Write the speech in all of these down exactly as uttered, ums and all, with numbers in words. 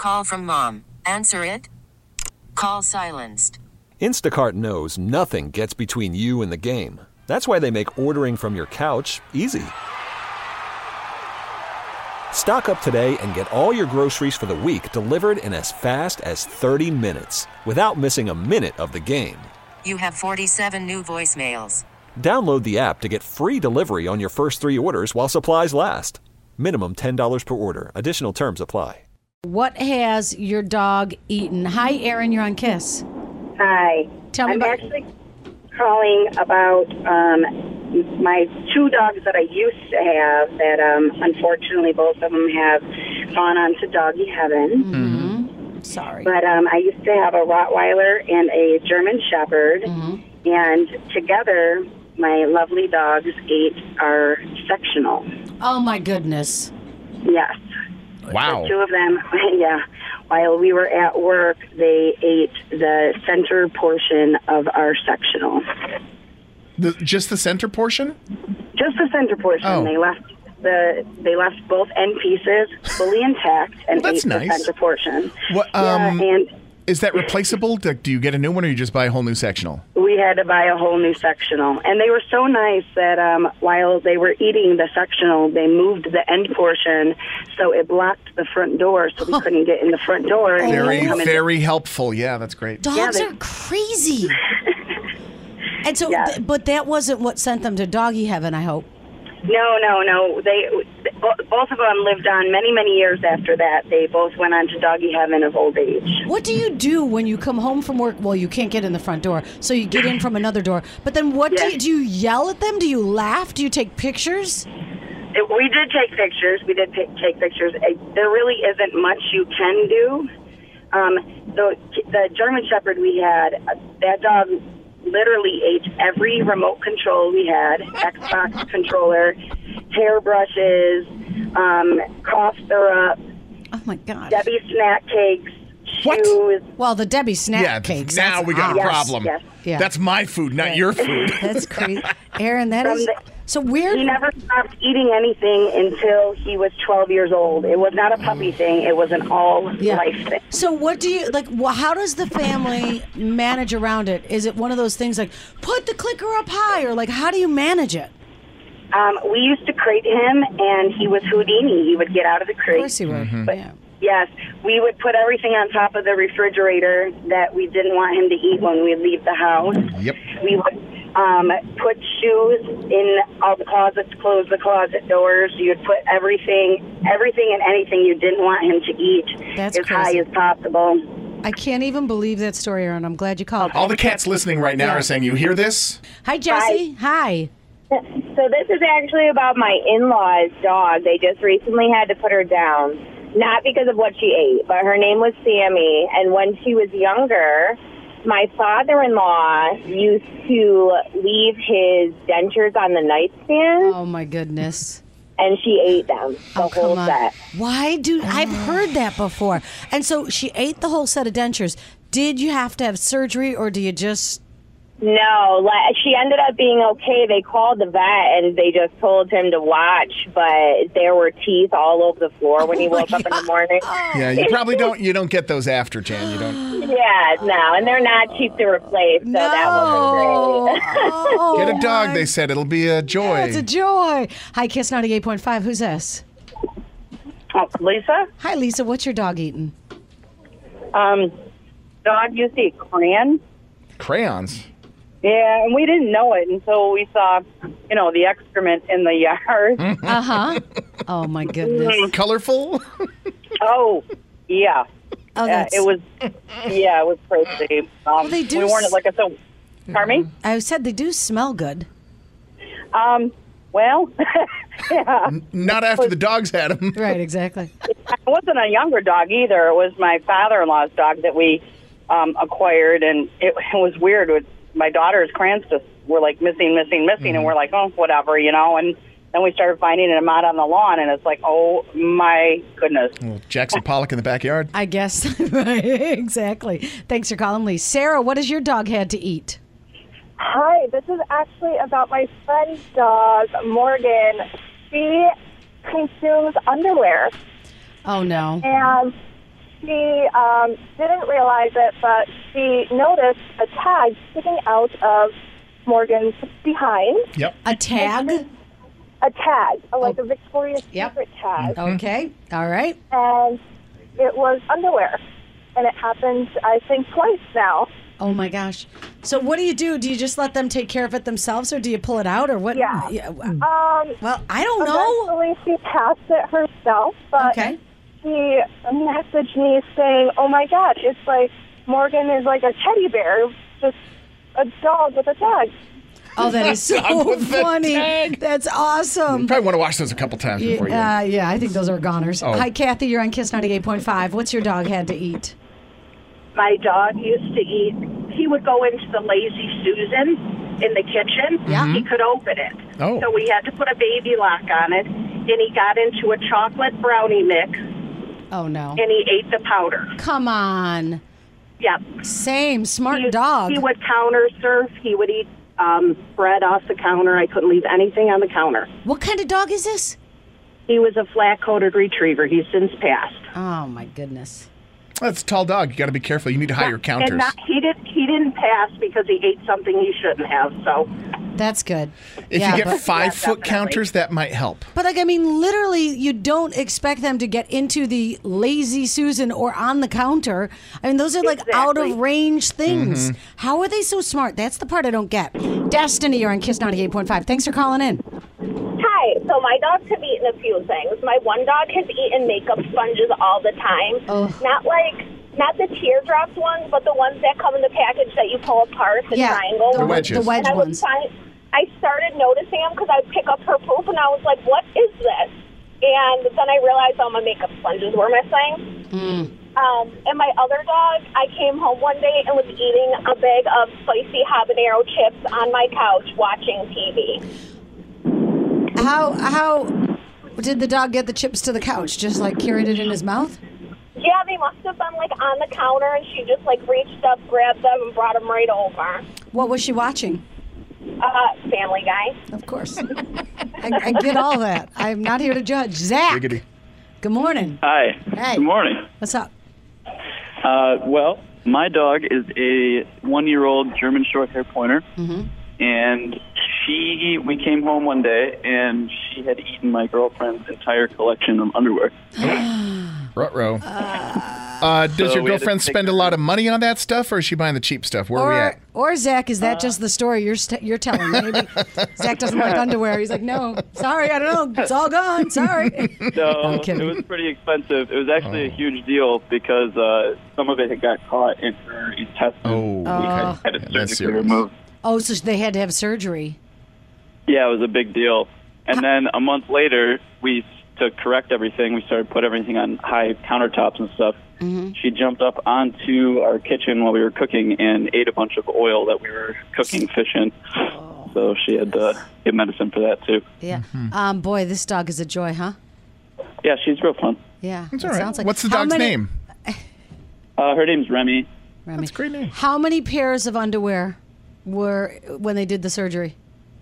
Call from mom. Answer it. Call silenced. Instacart knows nothing gets between you and the game. That's why they make ordering from your couch easy. Stock up today and get all your groceries for the week delivered in as fast as thirty minutes without missing a minute of the game. You have forty-seven new voicemails. Download the app to get free delivery on your first three orders while supplies last. Minimum ten dollars per order. Additional terms apply. What has your dog eaten? Hi, Erin. You're on Kiss. Hi. Tell me I'm about... actually calling about um, my two dogs that I used to have that um, unfortunately both of them have gone on to doggy heaven. Mm-hmm. Sorry. But um, I used to have a Rottweiler and a German Shepherd, Mm-hmm. and together my lovely dogs ate our sectional. Oh, my goodness. Yes. Wow. The two of them, yeah. While we were at work, they ate the center portion of our sectional. The, just the center portion? Just the center portion. Oh. They left the they left both end pieces fully intact and Well, that's ate nice. the center portion. What, yeah, um, and Is that replaceable? Do do you get a new one, or you just buy a whole new sectional? we had to buy a whole new sectional. And they were so nice that um, while they were eating the sectional, they moved the end portion so it blocked the front door, so we couldn't get in the front door. and Very, come in. very helpful. Yeah, that's great. Dogs they- are crazy. And so, Yeah. th- but that wasn't what sent them to doggy heaven, I hope. No, no, no. They bo- both of them lived on many, many years after that. They both went on to doggy heaven of old age. What do you do when you come home from work? Well, you can't get in the front door, so you get in from another door. But then what do Yes. you do? You yell at them? Do you laugh? Do you take pictures? It, we did take pictures. We did pic- take pictures. It, there really isn't much you can do. Um, the, the German Shepherd we had, uh, that dog literally ate every remote control we had, Xbox controller, hairbrushes, um, cough syrup, Oh my God. Debbie snack cakes, What? shoes. Well, the Debbie snack Yeah, cakes. now that's we got a odd. Yes, problem. yes. Yeah. That's my food, not your food. That's crazy. Aaron, that From is the- so weird. He never stopped eating anything until he was twelve years old. It was not a puppy thing. It was an all-life thing. So what do you, like, wh- how does the family manage around it? Is it one of those things like, put the clicker up high, or like, how do you manage it? Um, we used to crate him, and he was Houdini. He would get out of the Of crate. course you would. But Yeah. yes, we would put everything on top of the refrigerator that we didn't want him to eat when we leave the house. Yep. We would um, put shoes in all the closets, close the closet doors. You would put everything, everything and anything you didn't want him to eat That's as crazy. high as possible. I can't even believe that story, Aaron. I'm glad you called. All the cats listening right now are saying, you hear this? Hi, Jesse. Hi. So this is actually about my in-laws' dog. They just recently had to put her down, not because of what she ate, but her name was Sammy. And when she was younger, my father-in-law used to leave his dentures on the nightstand, Oh my goodness. and she ate them, the Oh, whole come on. set. Why do I've heard that before? And so she ate the whole set of dentures. Did you have to have surgery, or do you just? No, like, she ended up being okay. They called the vet, and they just told him to watch, but there were teeth all over the floor when he Oh, my woke up in God. the morning. Yeah, you probably don't. You don't get those after, Jan. You don't. Yeah, no, and they're not cheap to replace, so that wasn't great. Oh, Get a dog. my- They said it'll be a joy. It's a joy. Hi, Kiss ninety-eight point five. Who's this? Oh, Lisa? Hi, Lisa. What's your dog eating? Um, dog used to eat crayon. Crayons. Yeah, and we didn't know it until we saw, you know, the excrement in the yard. Uh huh. Oh my goodness. Colorful. Oh, yeah. Oh, Uh, that's. it was, yeah, it was crazy. Um, they do we weren't s- like a so. Pardon me? I said they do smell good. Um, well, yeah. Not after the dogs had them. Right. Exactly. It wasn't a younger dog either. It was my father-in-law's dog that we um, acquired, and it, it was weird. It, my daughter's crayons just were like missing, missing, missing, Mm-hmm. and we're like, oh, whatever, you know. And then we started finding them out on the lawn, and it's like, oh my goodness. Well, Jackson Pollock in the backyard. I guess. Right. Exactly. Thanks for calling, Lee. Sarah, what has your dog had to eat? Hi, this is actually about my friend's dog, Morgan. She consumes underwear, Oh no. and she um, didn't realize it, but she noticed a tag sticking out of Morgan's behind. Yep. A tag? A tag, a, like Oh. a Victoria's Yep. Secret tag. Okay. All right. And it was underwear. And it happened, I think, twice now. Oh my gosh. So what do you do? Do you just let them take care of it themselves, or do you pull it out, or what? Yeah. w- Um, Well, I don't know. Eventually, she passed it herself, but Okay. she messaged me saying, "Oh my God, it's like Morgan is like a teddy bear, just a dog with a tag." Oh, that is so Dog with the funny. tag. That's awesome. Probably want to watch those a couple times before you. Uh, yeah, I think those are goners. Oh. Hi, Kathy. You're on Kiss ninety-eight point five. What's your dog had to eat? My dog used to eat, he would go into the Lazy Susan in the kitchen. Yeah. He could open it. Oh. So we had to put a baby lock on it, and he got into a chocolate brownie mix, Oh, no. and he ate the powder. Come on. Yep. Same. Smart He, dog. he would counter surf. He would eat um, bread off the counter. I couldn't leave anything on the counter. What kind of dog is this? He was a flat-coated retriever. He's since passed. Oh, my goodness. That's a tall dog. You got to be careful. You need to hide your counters. And not, he did. He didn't pass because he ate something he shouldn't have. So That's good. if Yeah, you get but- five Yeah, foot definitely. counters, that might help. But like, I mean, literally, you don't expect them to get into the Lazy Susan or on the counter. I mean, those are like out of Exactly. range things. Mm-hmm. How are they so smart? That's the part I don't get. Destiny, you're on Kiss ninety-eight point five. Thanks for calling in. Hi. So my dogs have eaten a few things. My one dog has eaten makeup sponges all the time. Oh. Not like, not the teardrops ones, but the ones that come in the package that you pull apart, the Yeah, triangles. the, wedges. the wedge And I was ones. trying, I started noticing them because I would pick up her poop, and I was like, what is this? And then I realized all my makeup sponges were missing. Mm. Um, and my other dog, I came home one day and was eating a bag of spicy habanero chips on my couch watching T V. How how did the dog get the chips to the couch? Just like carried it in his mouth? Yeah, they must have been like on the counter, and she just like reached up, grabbed them, and brought them right over. What was she watching? Uh, Family Guy. Of course. I, I get all that. I'm not here to judge. Zach, Giggity. good morning. Hi. Hey. Good morning. What's up? Uh, well, my dog is a one-year-old German short-hair pointer, Mm-hmm. and she. We came home one day, and she had eaten my girlfriend's entire collection of underwear. Ruh-roh. Uh, does So your we had to girlfriend take spend a her- lot of money on that stuff, or is she buying the cheap stuff? Where are we Or, at? or Zach, is that just the story you're st- you're telling? Maybe Zach doesn't like underwear. He's like, no, sorry, I don't know, it's all gone. Sorry. No, I'm kidding. it was pretty expensive. It was actually a huge deal because uh, some of it had got caught in her intestines. Oh, We okay. had it That's surgically serious. removed. Oh, so they had to have surgery. Yeah, it was a big deal. And then a month later, we to correct everything, we started put everything on high countertops and stuff. Mm-hmm. She jumped up onto our kitchen while we were cooking and ate a bunch of oil that we were cooking fish in. So she had to get medicine for that too. Yeah. Um, boy, this dog is a joy, huh? Yeah, she's real fun. Yeah. That's it all right. sounds like- What's the How dog's many- name? Uh, her name's Remy. Remy. That's a great name. How many pairs of underwear were when they did the surgery?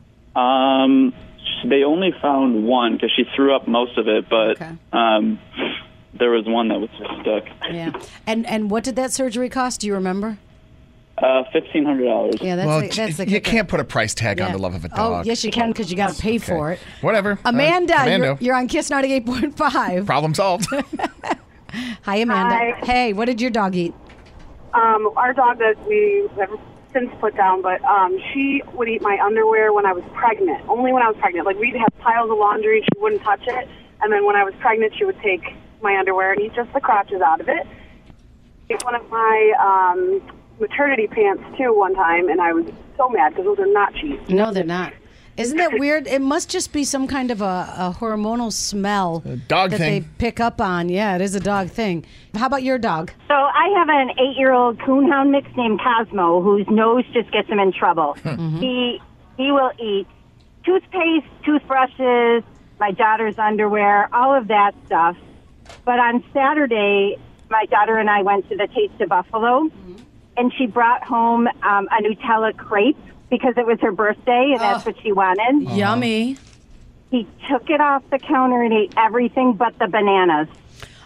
Um, they only found one because she threw up most of it, but Okay. um, there was one that was just stuck. Yeah. And and what did that surgery cost? Do you remember? Uh, fifteen hundred dollars. Yeah, that's well, the, that's the you kicker. can't put a price tag on Yeah. the love of a Oh, dog. yes, you can because you got to pay for it. Whatever. Amanda, Uh, you're, Amanda. you're on Kiss ninety-eight point five. Problem solved. Hi, Amanda. Hi. Hey, what did your dog eat? Um, our dog that we have since put down, but um, she would eat my underwear when I was pregnant. Only when I was pregnant. Like, we'd have piles of laundry, she wouldn't touch it. And then when I was pregnant, she would take my underwear and eat just the crotches out of it. Ate one of my um, maternity pants, too, one time, and I was so mad because those are not cheap. No, they're not. Isn't that weird? It must just be some kind of a, a hormonal smell dog that thing. they pick up on. Yeah, it is a dog thing. How about your dog? So I have an eight-year-old coonhound mix named Cosmo, whose nose just gets him in trouble. He he will eat toothpaste, toothbrushes, my daughter's underwear, all of that stuff. But on Saturday, my daughter and I went to the Taste of Buffalo, and she brought home um, a Nutella crepe because it was her birthday, and that's Oh. what she wanted. Yummy. He took it off the counter and ate everything but the bananas.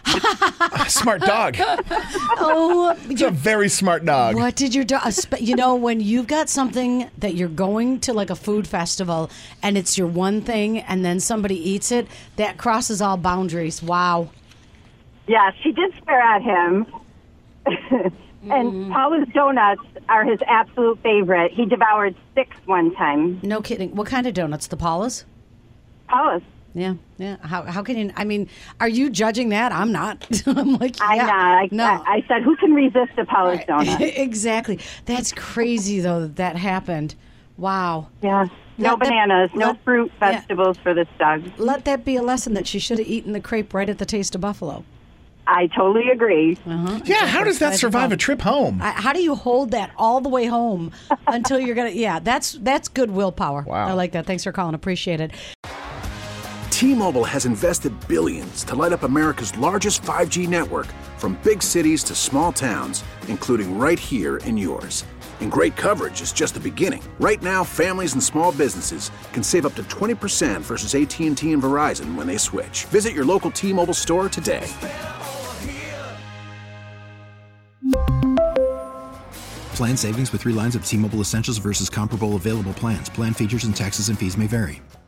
Smart dog. Oh, It's a very smart dog. what did your dog? You know, when you've got something that you're going to like a food festival and it's your one thing, and then somebody eats it, that crosses all boundaries. Wow. Yeah, she did swear at him. And Paula's donuts are his absolute favorite. He devoured six one time. No kidding. What kind of donuts? The Paula's? Paula's. Yeah, yeah. How how can you? I mean, are you judging that? I'm not. I'm like, yeah, I'm not. I, no. I, I said, who can resist a Paula's donut? Exactly. That's crazy though that that happened. Wow. Yeah. No Let that- bananas, no let- fruit, yeah. vegetables for this dog. Let that be a lesson that she should have eaten the crepe right at the Taste of Buffalo. I totally agree. Uh-huh. Yeah, how does that survive a trip home? I, how do you hold that all the way home until you're gonna? Yeah, that's that's good willpower. Wow. I like that. Thanks for calling. Appreciate it. T-Mobile has invested billions to light up America's largest five G network, from big cities to small towns, including right here in yours. And great coverage is just the beginning. Right now, families and small businesses can save up to twenty percent versus A T and T and Verizon when they switch. Visit your local T-Mobile store today. Plan savings with three lines of T-Mobile Essentials versus comparable available plans. Plan features and taxes and fees may vary.